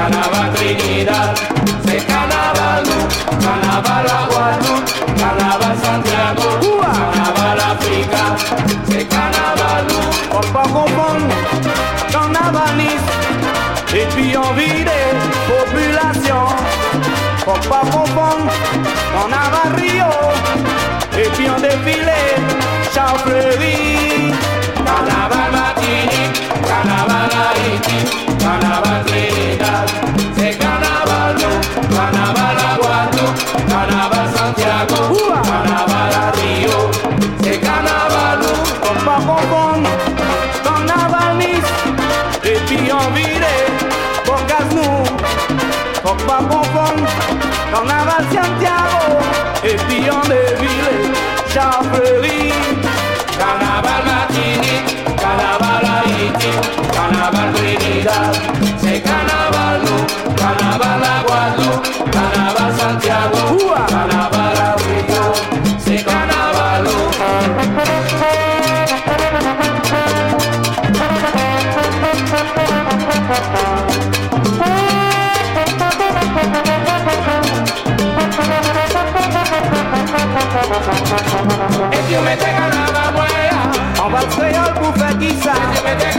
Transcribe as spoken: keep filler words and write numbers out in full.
carnaval Trinidad, c'est carnaval nous, carnaval la Guadeloupe, carnaval Santiago, carnaval Africa, c'est carnaval nous. Faut pas confondre carnaval Nice et puis envie des populations. Faut pas confondre carnaval Rio et puis en défilé Charles-Fleury. Carnaval Martinique, carnaval Haïti, carnaval Trinidad, c'est carnaval nous, carnaval la Guadeloupe, carnaval Santiago, carnaval à Rio, c'est carnaval nous. Faut pas confondre carnaval Nice et puis envie des Bocasnou. Faut pas confondre carnaval Santiago et puis en défilé Charles-Fleury. Carnaval Martinique, carnaval Haïti, carnaval Trinidad, c'est carnaval nous, carnaval la Guadeloupe, carnaval Santiago, carnaval à Rio, c'est carnaval nous. Et tu mets tes carnaval, on va le créole pour faire qui ça?